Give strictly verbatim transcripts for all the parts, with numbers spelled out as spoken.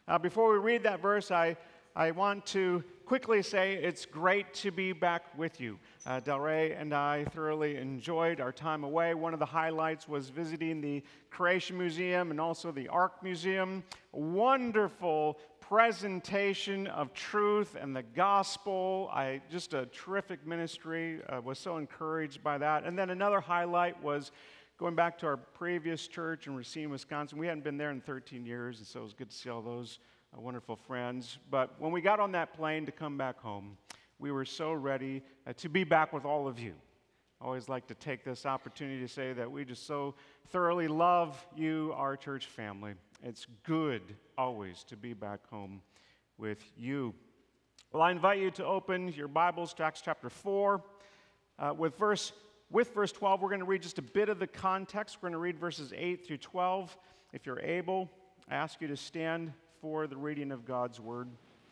Uh, before we read that verse, I, I want to quickly say it's great to be back with you. Uh, Delray and I thoroughly enjoyed our time away. One of the highlights was visiting the Creation Museum and also the Ark Museum. Wonderful presentation of truth and the gospel. I just a terrific ministry. Uh, was so encouraged by that. And then another highlight was going back to our previous church in Racine, Wisconsin. We hadn't been there in thirteen years, and so it was good to see all those uh, wonderful friends. But when we got on that plane to come back home, we were so ready uh, to be back with all of you. I always like to take this opportunity to say that we just so thoroughly love you, our church family. It's good always to be back home with you. Well, I invite you to open your Bibles to Acts chapter four. Uh, with verse with verse twelve, we're going to read just a bit of the context. We're going to read verses eight through twelve. If you're able, I ask you to stand for the reading of God's word.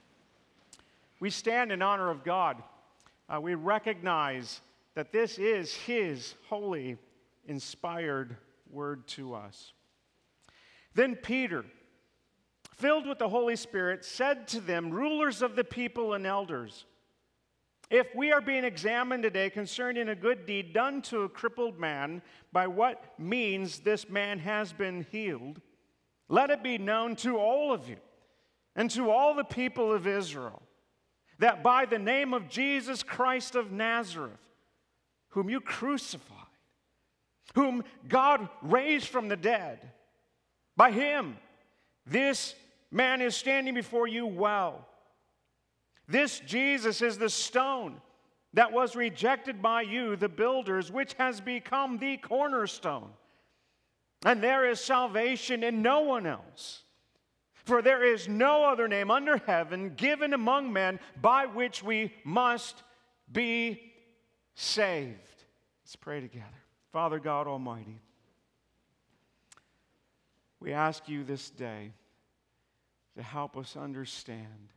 We stand in honor of God. Uh, we recognize that this is His holy, inspired word to us. Then Peter, filled with the Holy Spirit, said to them, rulers of the people and elders, if we are being examined today concerning a good deed done to a crippled man, by what means this man has been healed, let it be known to all of you and to all the people of Israel that by the name of Jesus Christ of Nazareth, whom you crucified, whom God raised from the dead, by Him, this man is standing before you well. This Jesus is the stone that was rejected by you, the builders, which has become the cornerstone. And there is salvation in no one else. For there is no other name under heaven given among men by which we must be saved. Let's pray together. Father God Almighty, we ask you this day to help us understand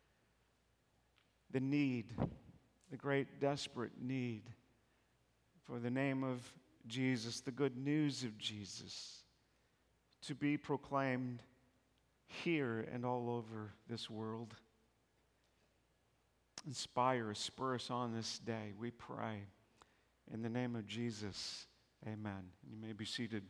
the need, the great desperate need for the name of Jesus, the good news of Jesus, to be proclaimed here and all over this world. Inspire us, spur us on this day, we pray. In the name of Jesus, amen. You may be seated.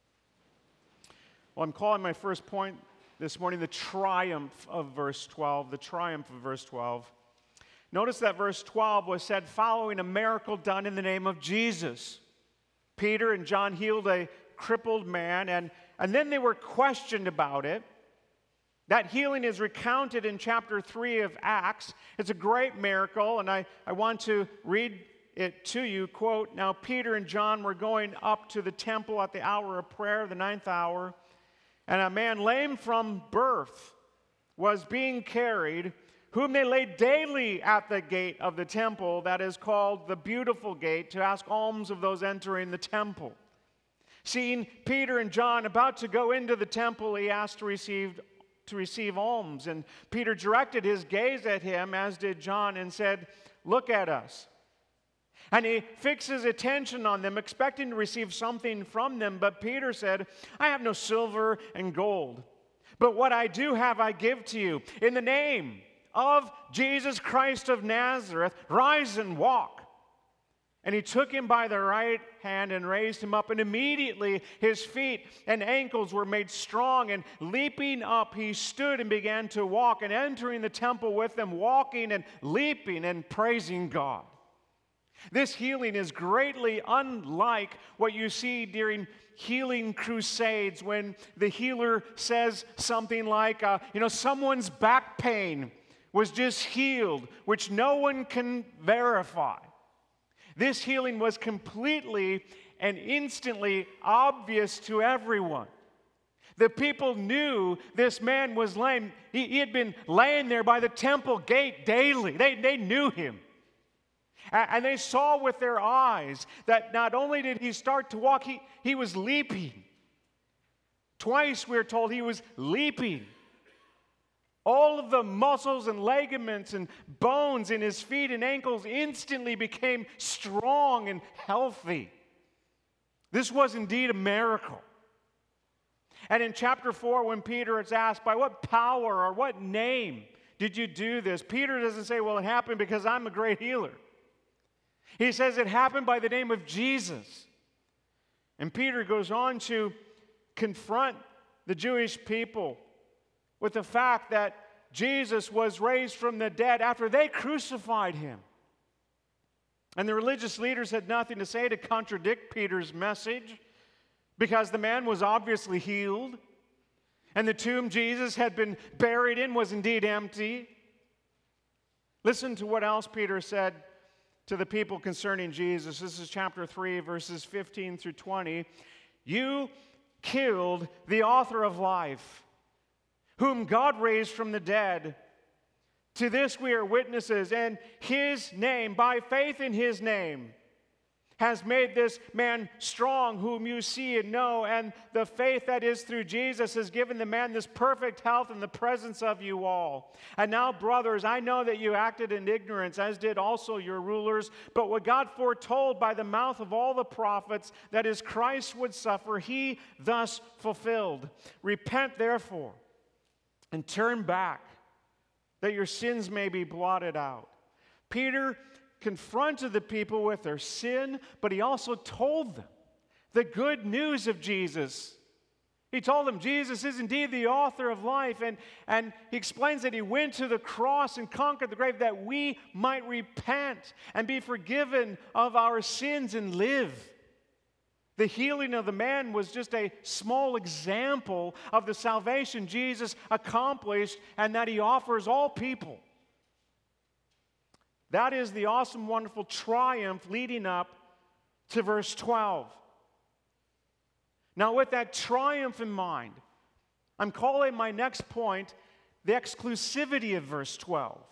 Well, I'm calling my first point this morning the triumph of verse twelve, the triumph of verse twelve. Notice that verse twelve was said following a miracle done in the name of Jesus. Peter and John healed a crippled man, and, and then they were questioned about it. That healing is recounted in chapter three of Acts. It's a great miracle, and I, I want to read it to you. Quote, now Peter and John were going up to the temple at the hour of prayer, the ninth hour, and a man lame from birth was being carried, whom they laid daily at the gate of the temple, that is called the Beautiful Gate, to ask alms of those entering the temple. Seeing Peter and John about to go into the temple, he asked to receive, to receive alms. And Peter directed his gaze at him, as did John, and said, look at us. And he fixed his attention on them, expecting to receive something from them. But Peter said, I have no silver and gold, but what I do have I give to you. In the name of Jesus Christ of Nazareth, rise and walk. And he took him by the right hand and raised him up, and immediately his feet and ankles were made strong, and leaping up he stood and began to walk, and entering the temple with them, walking and leaping and praising God. This healing is greatly unlike what you see during healing crusades, when the healer says something like, uh, you know, someone's back pain was just healed, which no one can verify. This healing was completely and instantly obvious to everyone. The people knew this man was lame. He, he had been laying there by the temple gate daily. They, they knew him. And they saw with their eyes that not only did he start to walk, he, he was leaping. Twice we're told he was leaping. All of the muscles and ligaments and bones in his feet and ankles instantly became strong and healthy. This was indeed a miracle. And in chapter four, when Peter is asked, by what power or what name did you do this? Peter doesn't say, well, it happened because I'm a great healer. He says it happened by the name of Jesus. And Peter goes on to confront the Jewish people with the fact that Jesus was raised from the dead after they crucified him. And the religious leaders had nothing to say to contradict Peter's message because the man was obviously healed. And the tomb Jesus had been buried in was indeed empty. Listen to what else Peter said to the people concerning Jesus. This is chapter three, verses fifteen through twenty. You killed the author of life, whom God raised from the dead. To this we are witnesses, and his name, by faith in his name, has made this man strong, whom you see and know, and the faith that is through Jesus has given the man this perfect health in the presence of you all. And now, brothers, I know that you acted in ignorance, as did also your rulers, but what God foretold by the mouth of all the prophets, that is, Christ would suffer, he thus fulfilled. Repent, therefore, and turn back, that your sins may be blotted out. Peter confronted the people with their sin, but he also told them the good news of Jesus. He told them Jesus is indeed the author of life, and, and he explains that he went to the cross and conquered the grave that we might repent and be forgiven of our sins and live. The healing of the man was just a small example of the salvation Jesus accomplished and that he offers all people. That is the awesome, wonderful triumph leading up to verse twelve. Now, with that triumph in mind, I'm calling my next point the exclusivity of verse twelve.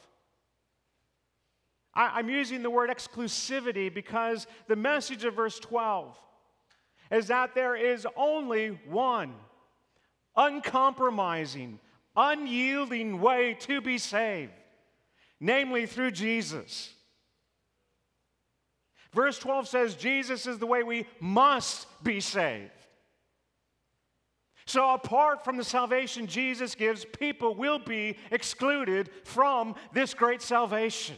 I, I'm using the word exclusivity because the message of verse twelve is that there is only one uncompromising, unyielding way to be saved, namely through Jesus. Verse twelve says Jesus is the way we must be saved. So apart from the salvation Jesus gives, people will be excluded from this great salvation.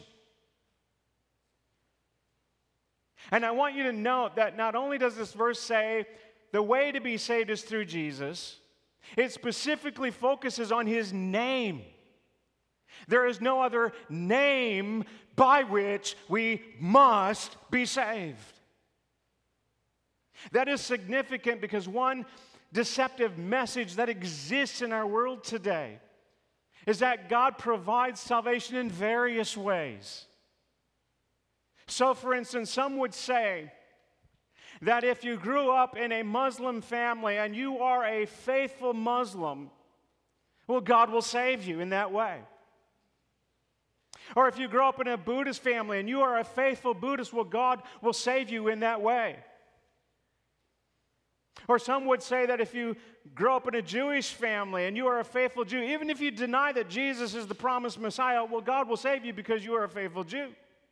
And I want you to note that not only does this verse say the way to be saved is through Jesus, it specifically focuses on his name. There is no other name by which we must be saved. That is significant because one deceptive message that exists in our world today is that God provides salvation in various ways. So, for instance, some would say that if you grew up in a Muslim family and you are a faithful Muslim, well, God will save you in that way. Or if you grow up in a Buddhist family and you are a faithful Buddhist, well, God will save you in that way. Or some would say that if you grow up in a Jewish family and you are a faithful Jew, even if you deny that Jesus is the promised Messiah, well, God will save you because you are a faithful Jew.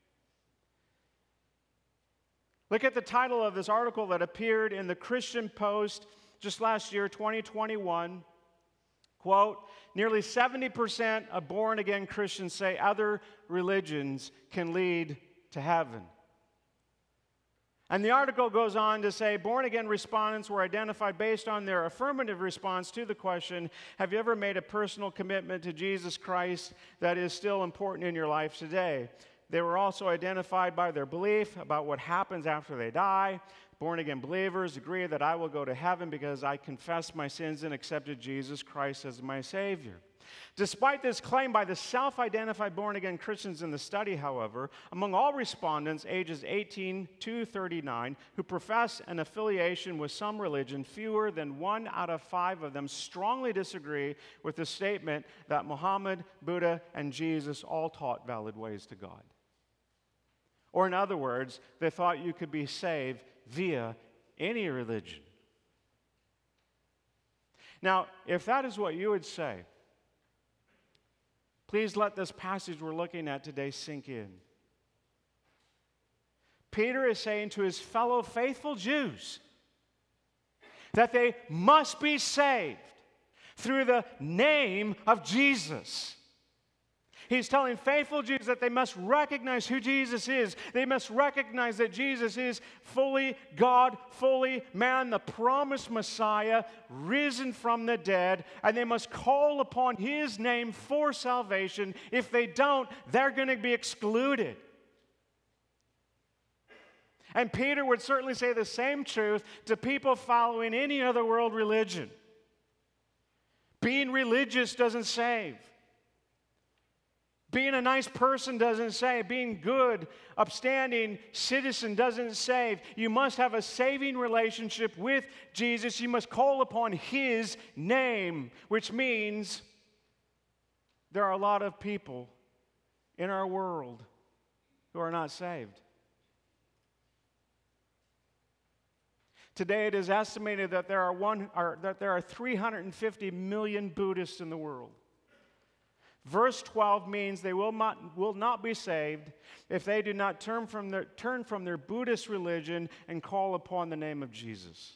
Look at the title of this article that appeared in the Christian Post just last year, twenty twenty-one. Quote, nearly seventy percent of born-again Christians say other religions can lead to heaven. And the article goes on to say born-again respondents were identified based on their affirmative response to the question, have you ever made a personal commitment to Jesus Christ that is still important in your life today? They were also identified by their belief about what happens after they die. Born-again believers agree that I will go to heaven because I confessed my sins and accepted Jesus Christ as my Savior. Despite this claim by the self-identified born-again Christians in the study, however, among all respondents ages eighteen to thirty-nine who profess an affiliation with some religion, fewer than one out of five of them strongly disagree with the statement that Muhammad, Buddha, and Jesus all taught valid ways to God. Or in other words, they thought you could be saved via any religion. Now, if that is what you would say, please let this passage we're looking at today sink in. Peter is saying to his fellow faithful Jews, that they must be saved through the name of Jesus. He's telling faithful Jews that they must recognize who Jesus is. They must recognize that Jesus is fully God, fully man, the promised Messiah, risen from the dead, and they must call upon His name for salvation. If they don't, they're going to be excluded. And Peter would certainly say the same truth to people following any other world religion. Being religious doesn't save. Being a nice person doesn't save. Being good, upstanding citizen doesn't save. You must have a saving relationship with Jesus. You must call upon His name, which means there are a lot of people in our world who are not saved. Today it is estimated that there are one, or that there are three hundred fifty million Buddhists in the world. Verse twelve means they will not, will not be saved if they do not turn from, their, turn from their Buddhist religion and call upon the name of Jesus.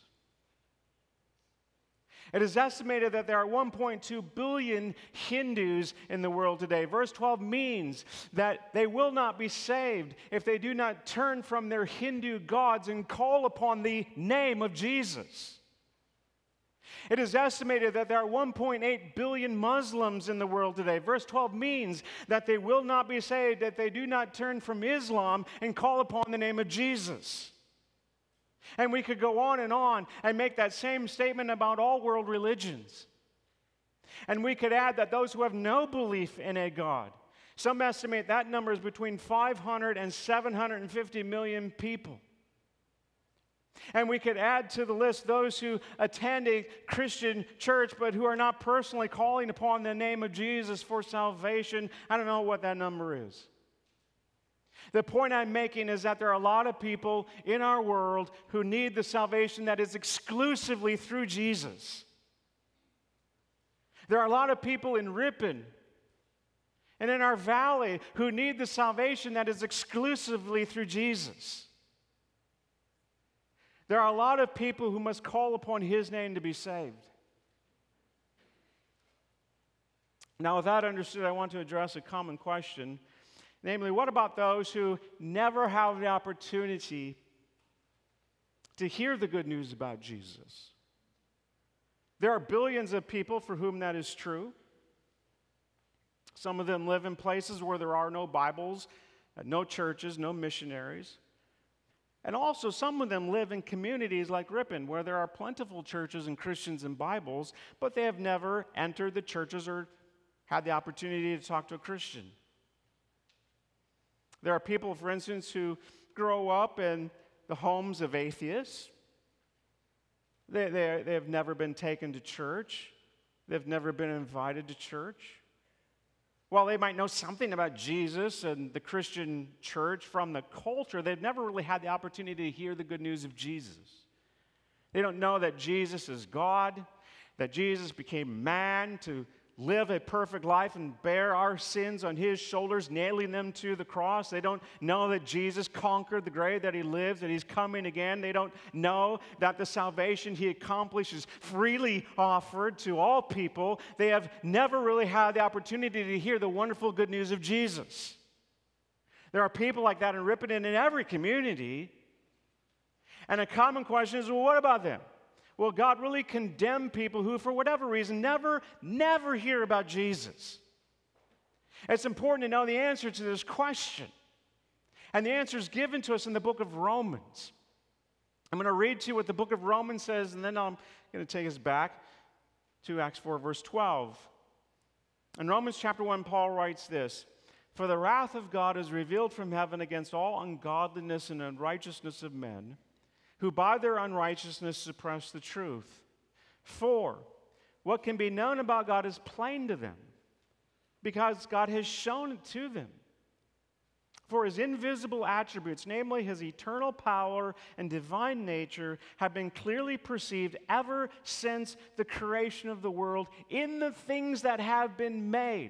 It is estimated that there are one point two billion Hindus in the world today. Verse twelve means that they will not be saved if they do not turn from their Hindu gods and call upon the name of Jesus. It is estimated that there are one point eight billion Muslims in the world today. Verse twelve means that they will not be saved if they do not turn from Islam and call upon the name of Jesus. And we could go on and on and make that same statement about all world religions. And we could add that those who have no belief in a God, some estimate that number is between five hundred and seven hundred fifty million people. And we could add to the list those who attend a Christian church but who are not personally calling upon the name of Jesus for salvation. I don't know what that number is. The point I'm making is that there are a lot of people in our world who need the salvation that is exclusively through Jesus. There are a lot of people in Ripon and in our valley who need the salvation that is exclusively through Jesus. There are a lot of people who must call upon His name to be saved. Now, with that understood, I want to address a common question. Namely, what about those who never have the opportunity to hear the good news about Jesus? There are billions of people for whom that is true. Some of them live in places where there are no Bibles, no churches, no missionaries. And also, some of them live in communities like Ripon, where there are plentiful churches and Christians and Bibles, but they have never entered the churches or had the opportunity to talk to a Christian. There are people, for instance, who grow up in the homes of atheists. They, they, they have never been taken to church. They've never been invited to church. While they might know something about Jesus and the Christian church from the culture, they've never really had the opportunity to hear the good news of Jesus. They don't know that Jesus is God, that Jesus became man to live a perfect life and bear our sins on His shoulders, nailing them to the cross. They don't know that Jesus conquered the grave, that He lives, that He's coming again. They don't know that the salvation He accomplished is freely offered to all people. They have never really had the opportunity to hear the wonderful good news of Jesus. There are people like that in Ripon and in every community. And a common question is, well, what about them? Will God really condemn people who, for whatever reason, never, never hear about Jesus? It's important to know the answer to this question. And the answer is given to us in the book of Romans. I'm going to read to you what the book of Romans says, and then I'm going to take us back to Acts four, verse twelve. In Romans chapter one, Paul writes this: "For the wrath of God is revealed from heaven against all ungodliness and unrighteousness of men, who by their unrighteousness suppress the truth. For what can be known about God is plain to them, because God has shown it to them. For His invisible attributes, namely His eternal power and divine nature, have been clearly perceived ever since the creation of the world in the things that have been made.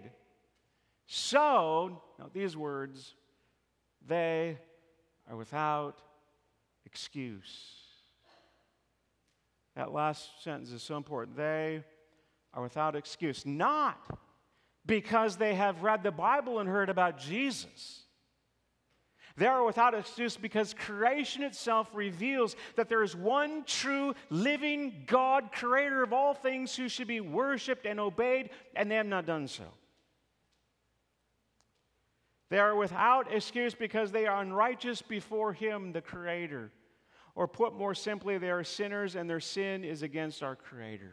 So," now these words, "they are without excuse." That last sentence is so important. They are without excuse. Not because they have read the Bible and heard about Jesus. They are without excuse because creation itself reveals that there is one true living God, creator of all things, who should be worshiped and obeyed, and they have not done so. They are without excuse because they are unrighteous before Him, the Creator. Or put more simply, they are sinners and their sin is against our Creator.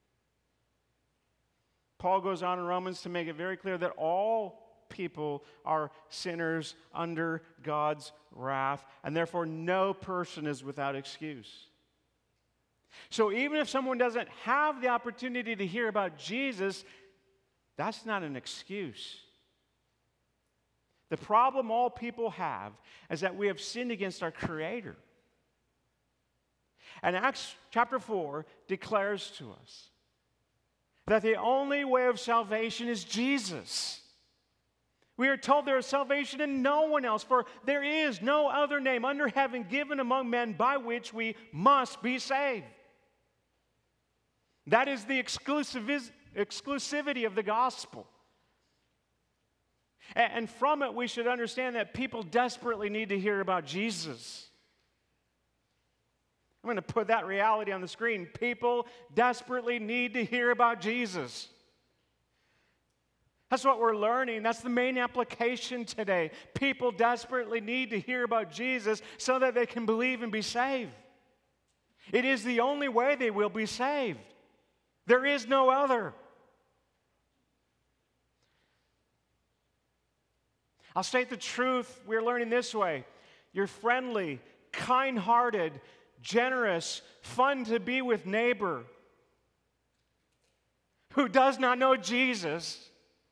Paul goes on in Romans to make it very clear that all people are sinners under God's wrath, and therefore no person is without excuse. So even if someone doesn't have the opportunity to hear about Jesus, that's not an excuse. The problem all people have is that we have sinned against our Creator. And Acts chapter four declares to us that the only way of salvation is Jesus. We are told there is salvation in no one else, for there is no other name under heaven given among men by which we must be saved. That is the exclusivis- exclusivity of the gospel. And, and from it, we should understand that people desperately need to hear about Jesus. I'm going to put that reality on the screen. People desperately need to hear about Jesus. That's what we're learning. That's the main application today. People desperately need to hear about Jesus so that they can believe and be saved. It is the only way they will be saved. There is no other. I'll state the truth. We're learning this way. You're friendly, kind-hearted, generous, fun to be with neighbor who does not know Jesus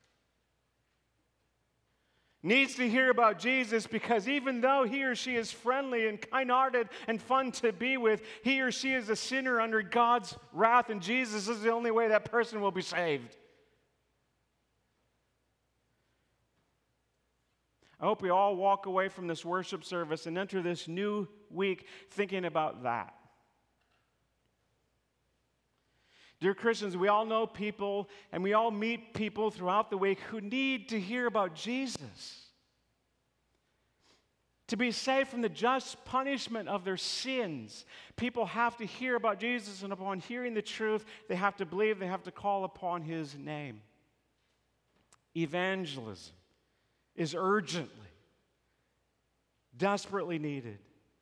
needs to hear about Jesus, because even though he or she is friendly and kind-hearted and fun to be with, he or she is a sinner under God's wrath, and Jesus is the only way that person will be saved. I hope we all walk away from this worship service and enter this new week thinking about that. Dear Christians, we all know people and we all meet people throughout the week who need to hear about Jesus. To be saved from the just punishment of their sins, people have to hear about Jesus, and upon hearing the truth, they have to believe, they have to call upon His name. Evangelism is urgently, desperately needed.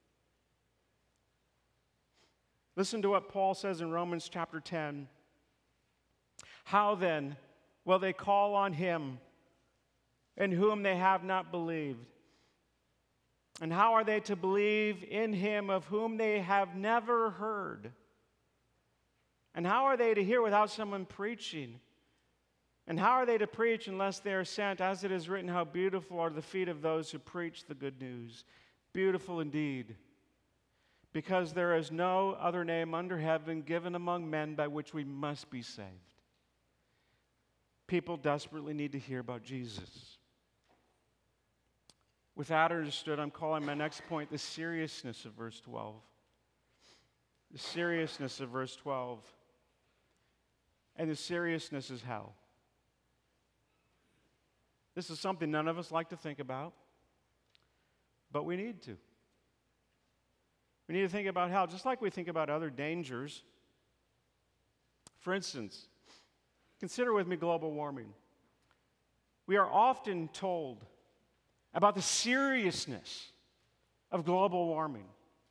Listen to what Paul says in Romans chapter ten. How then will they call on Him in whom they have not believed? And how are they to believe in Him of whom they have never heard? And how are they to hear without someone preaching? And how are they to preach unless they are sent? As it is written, how beautiful are the feet of those who preach the good news. Beautiful indeed. Because there is no other name under heaven given among men by which we must be saved. People desperately need to hear about Jesus. With that understood, I'm calling my next point the seriousness of verse twelve. The seriousness of verse twelve. And the seriousness is hell. This is something none of us like to think about, but we need to. We need to think about hell, just like we think about other dangers. For instance, consider with me global warming. We are often told about the seriousness of global warming.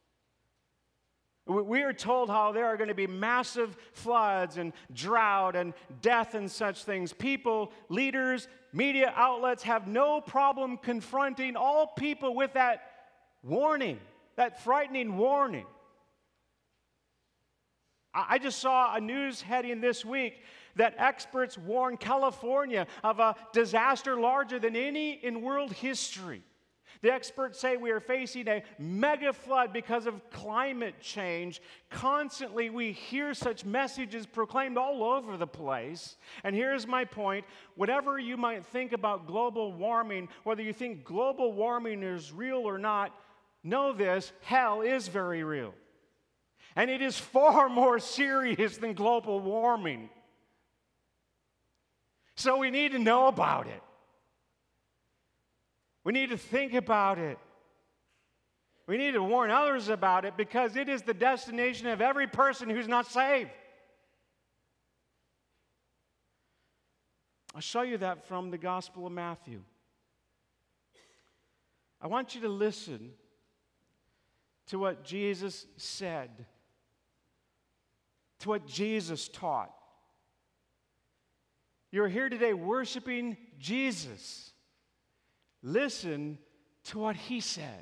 We are told how there are going to be massive floods and drought and death and such things. People, leaders, media outlets have no problem confronting all people with that warning, that frightening warning. I just saw a news heading this week that experts warn California of a disaster larger than any in world history. The experts say we are facing a mega flood because of climate change. Constantly, we hear such messages proclaimed all over the place. And here's my point. Whatever you might think about global warming, whether you think global warming is real or not, know this, hell is very real. And it is far more serious than global warming. So we need to know about it. We need to think about it. We need to warn others about it because it is the destination of every person who's not saved. I'll show you that from the Gospel of Matthew. I want you to listen to what Jesus said, to what Jesus taught. You're here today worshiping Jesus. Listen to what he said.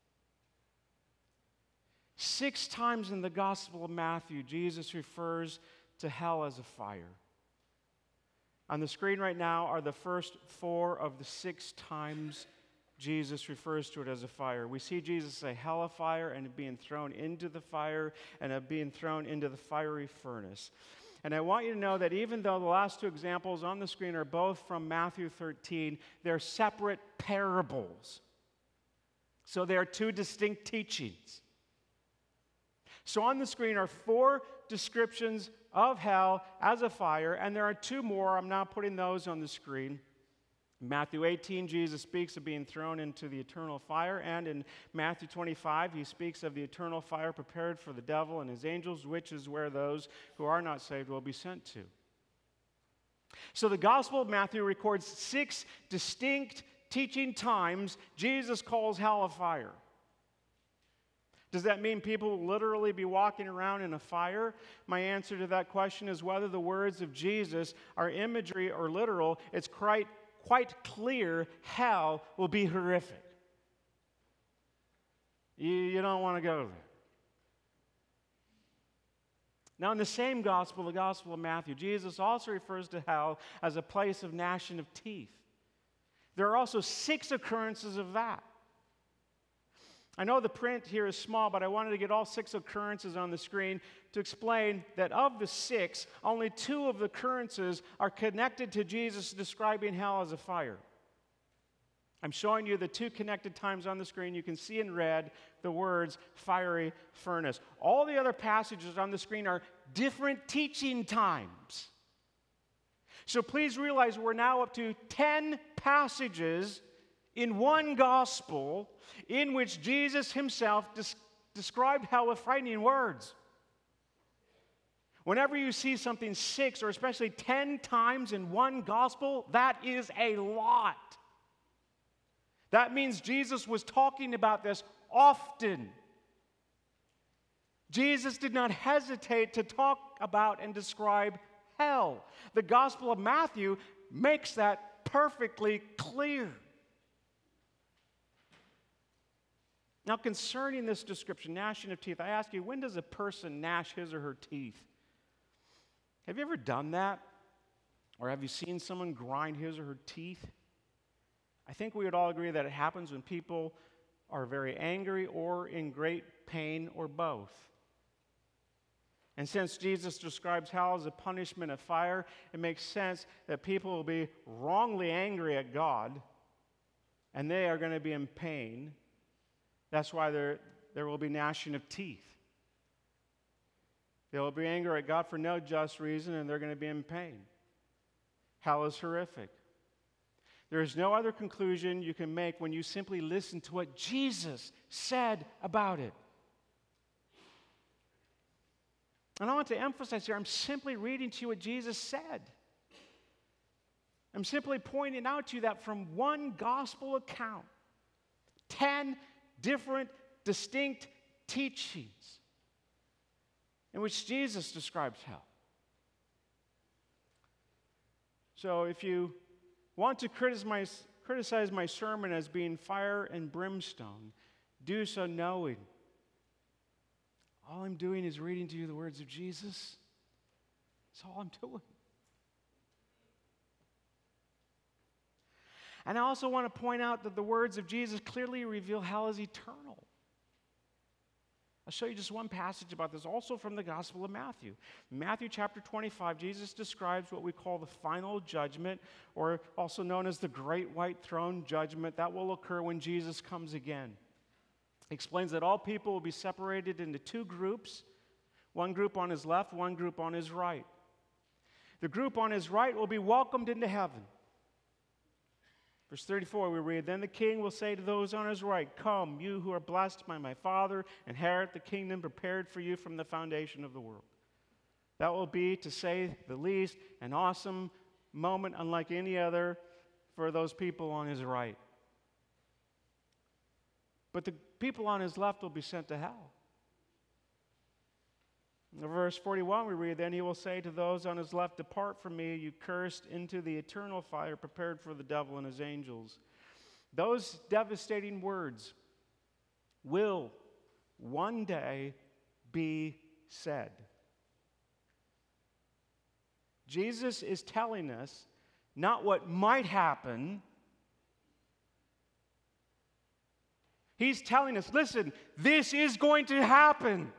Six times in the Gospel of Matthew, Jesus refers to hell as a fire. On the screen right now are the first four of the six times Jesus refers to it as a fire. We see Jesus say hell of fire and being thrown into the fire and of being thrown into the fiery furnace. And I want you to know that even though the last two examples on the screen are both from Matthew thirteen, they're separate parables. So they are two distinct teachings. So on the screen are four descriptions of hell as a fire, and there are two more. I'm not putting those on the screen. In Matthew eighteen, Jesus speaks of being thrown into the eternal fire, and in Matthew twenty-five, he speaks of the eternal fire prepared for the devil and his angels, which is where those who are not saved will be sent to. So the Gospel of Matthew records six distinct teaching times Jesus calls hell a fire. Does that mean people will literally be walking around in a fire? My answer to that question is whether the words of Jesus are imagery or literal, it's quite, quite clear hell will be horrific. You, you don't want to go there. Now, in the same gospel, the Gospel of Matthew, Jesus also refers to hell as a place of gnashing of teeth. There are also six occurrences of that. I know the print here is small, but I wanted to get all six occurrences on the screen to explain that of the six, only two of the occurrences are connected to Jesus describing hell as a fire. I'm showing you the two connected times on the screen. You can see in red the words fiery furnace. All the other passages on the screen are different teaching times. So please realize we're now up to ten passages in one gospel in which Jesus himself des- described hell with frightening words. Whenever you see something six or especially ten times in one gospel, that is a lot. That means Jesus was talking about this often. Jesus did not hesitate to talk about and describe hell. The Gospel of Matthew makes that perfectly clear. Now, concerning this description, gnashing of teeth, I ask you, when does a person gnash his or her teeth? Have you ever done that? Or have you seen someone grind his or her teeth? I think we would all agree that it happens when people are very angry or in great pain or both. And since Jesus describes hell as a punishment of fire, it makes sense that people will be wrongly angry at God, and they are going to be in pain. That's why there, there will be gnashing of teeth. They will be angry at God for no just reason, and they're going to be in pain. Hell is horrific. There is no other conclusion you can make when you simply listen to what Jesus said about it. And I want to emphasize here, I'm simply reading to you what Jesus said. I'm simply pointing out to you that from one gospel account, ten different, distinct teachings in which Jesus describes hell. So if you want to criticize my, criticize my sermon as being fire and brimstone, do so knowing all I'm doing is reading to you the words of Jesus. That's all I'm doing. And I also want to point out that the words of Jesus clearly reveal hell as eternal. I'll show you just one passage about this, also from the Gospel of Matthew. Matthew chapter twenty-five, Jesus describes what we call the final judgment, or also known as the great white throne judgment that will occur when Jesus comes again. He explains that all people will be separated into two groups, One group on his left, one group on his right. The group on his right will be welcomed into heaven. Verse thirty-four, we read, "Then the king will say to those on his right, 'Come, you who are blessed by my Father, inherit the kingdom prepared for you from the foundation of the world.'" That will be, to say the least, an awesome moment unlike any other for those people on his right. But the people on his left will be sent to hell. In verse forty-one, we read, "Then he will say to those on his left, 'Depart from me, you cursed, into the eternal fire prepared for the devil and his angels.'" Those devastating words will one day be said. Jesus is telling us not what might happen. He's telling us, listen, this is going to happen.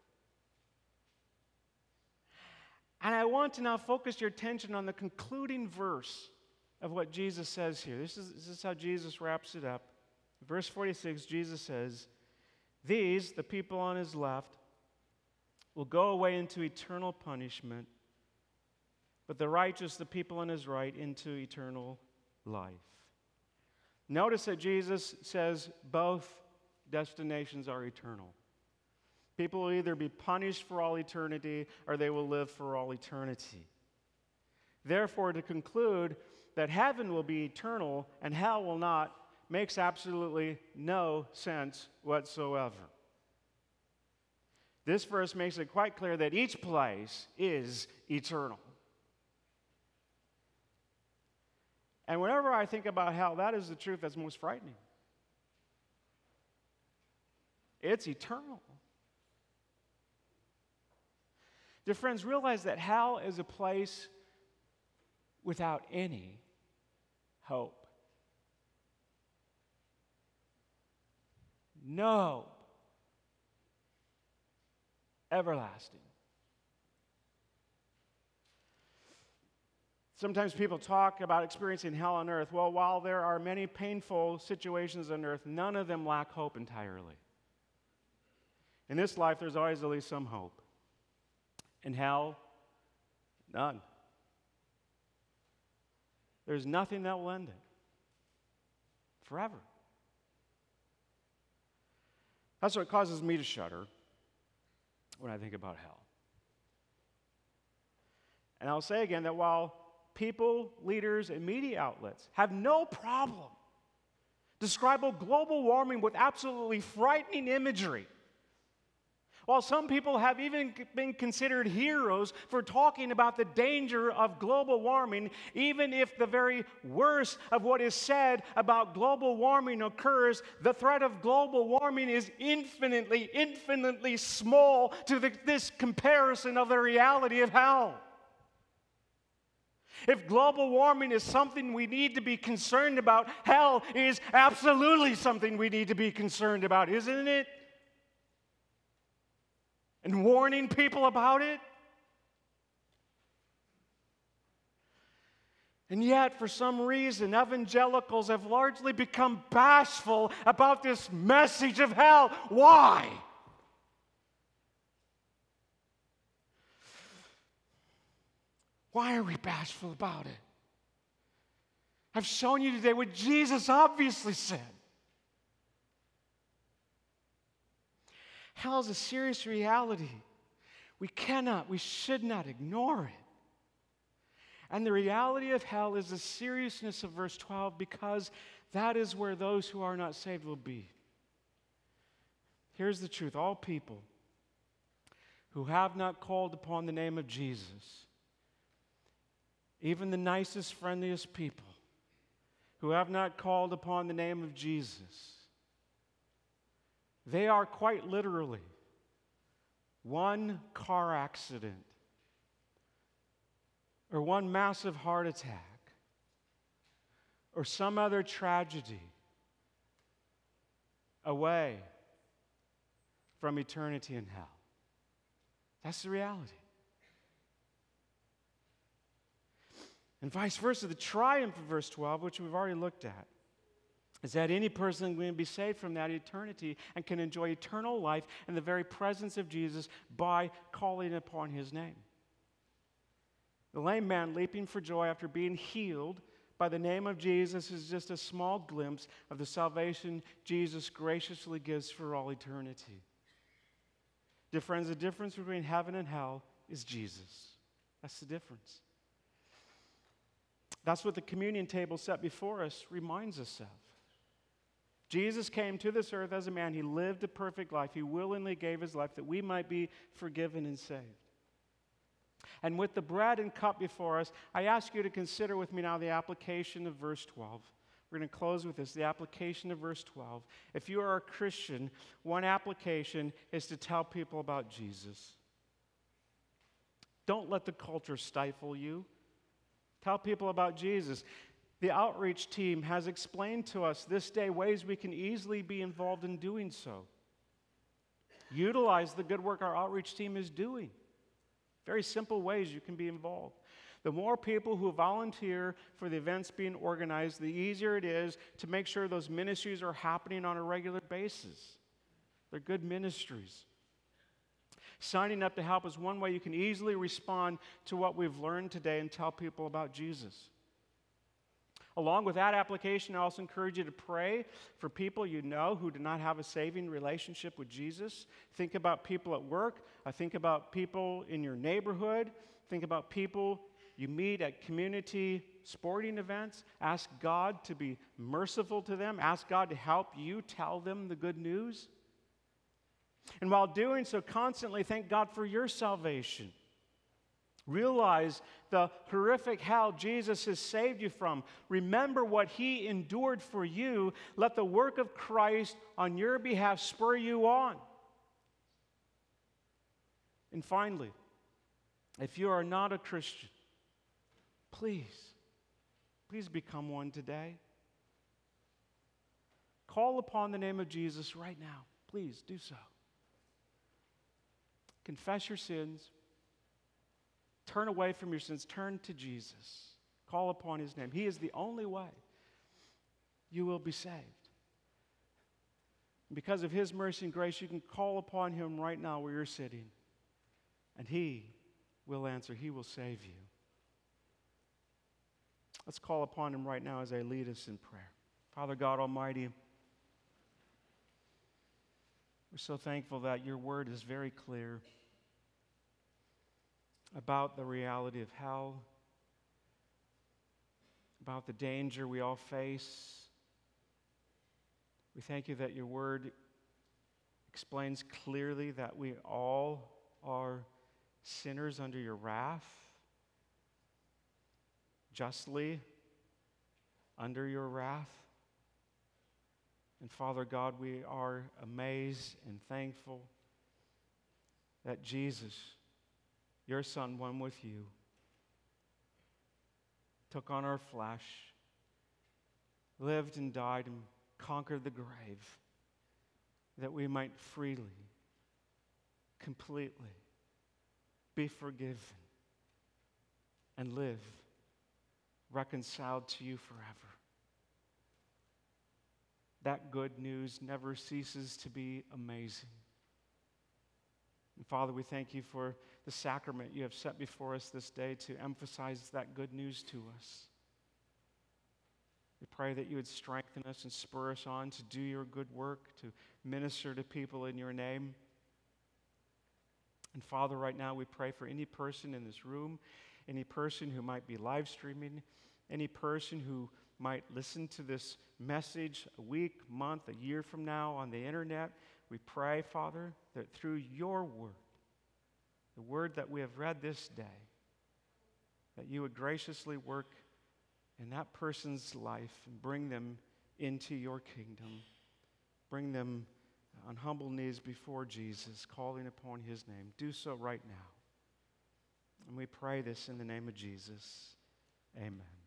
And I want to now focus your attention on the concluding verse of what Jesus says here. This is, this is how Jesus wraps it up. Verse forty-six, Jesus says, "These, the people on his left, will go away into eternal punishment, but the righteous, the people on his right, into eternal life." Notice that Jesus says both destinations are eternal. People will either be punished for all eternity or they will live for all eternity. Therefore, to conclude that heaven will be eternal and hell will not makes absolutely no sense whatsoever. This verse makes it quite clear that each place is eternal. And whenever I think about hell, that is the truth that's most frightening. It's eternal. Dear friends, realize that hell is a place without any hope. No everlasting. Sometimes people talk about experiencing hell on earth. Well, while there are many painful situations on earth, none of them lack hope entirely. In this life, there's always at least some hope. In hell, none. There's nothing that will end it. Forever. That's what causes me to shudder when I think about hell. And I'll say again that while people, leaders, and media outlets have no problem describing global warming with absolutely frightening imagery, while some people have even been considered heroes for talking about the danger of global warming, even if the very worst of what is said about global warming occurs, the threat of global warming is infinitely, infinitely small to the, this comparison of the reality of hell. If global warming is something we need to be concerned about, hell is absolutely something we need to be concerned about, isn't it? And warning people about it. And yet, for some reason, evangelicals have largely become bashful about this message of hell. Why? Why are we bashful about it? I've shown you today what Jesus obviously said. Hell is a serious reality. We cannot, we should not ignore it. And the reality of hell is the seriousness of verse twelve, because that is where those who are not saved will be. Here's the truth. All people who have not called upon the name of Jesus, even the nicest, friendliest people who have not called upon the name of Jesus, they are quite literally one car accident or one massive heart attack or some other tragedy away from eternity in hell. That's the reality. And vice versa, the triumph of verse twelve, which we've already looked at, is that any person can be saved from that eternity and can enjoy eternal life in the very presence of Jesus by calling upon his name. The lame man leaping for joy after being healed by the name of Jesus is just a small glimpse of the salvation Jesus graciously gives for all eternity. Dear friends, the difference between heaven and hell is Jesus. That's the difference. That's what the communion table set before us reminds us of. Jesus came to this earth as a man. He lived a perfect life. He willingly gave his life that we might be forgiven and saved. And with the bread and cup before us, I ask you to consider with me now the application of verse twelve. We're going to close with this, the application of verse twelve. If you are a Christian, one application is to tell people about Jesus. Don't let the culture stifle you. Tell people about Jesus. The outreach team has explained to us this day ways we can easily be involved in doing so. Utilize the good work our outreach team is doing. Very simple ways you can be involved. The more people who volunteer for the events being organized, the easier it is to make sure those ministries are happening on a regular basis. They're good ministries. Signing up to help is one way you can easily respond to what we've learned today and tell people about Jesus. Along with that application, I also encourage you to pray for people you know who do not have a saving relationship with Jesus. Think about people at work. I think about people in your neighborhood. Think about people you meet at community sporting events. Ask God to be merciful to them. Ask God to help you tell them the good news. And while doing so, constantly thank God for your salvation. Realize the horrific hell Jesus has saved you from. Remember what he endured for you. Let the work of Christ on your behalf spur you on. And finally, if you are not a Christian, please, please become one today. Call upon the name of Jesus right now. Please do so. Confess your sins. Turn away from your sins. Turn to Jesus. Call upon his name. He is the only way you will be saved. And because of his mercy and grace, you can call upon him right now where you're sitting. And he will answer. He will save you. Let's call upon him right now as I lead us in prayer. Father God Almighty, we're so thankful that your word is very clear about the reality of hell, about the danger we all face. We thank you that your word explains clearly that we all are sinners under your wrath, justly under your wrath. And Father God, we are amazed and thankful that Jesus, your Son, one with you, took on our flesh, lived and died and conquered the grave, that we might freely, completely be forgiven and live reconciled to you forever. That good news never ceases to be amazing. And Father, we thank you for the sacrament you have set before us this day to emphasize that good news to us. We pray that you would strengthen us and spur us on to do your good work, to minister to people in your name. And Father, right now we pray for any person in this room, any person who might be live streaming, any person who might listen to this message a week, month, a year from now on the internet. We pray, Father, that through your word, the word that we have read this day, that you would graciously work in that person's life and bring them into your kingdom. Bring them on humble knees before Jesus, calling upon his name. Do so right now. And we pray this in the name of Jesus. Amen.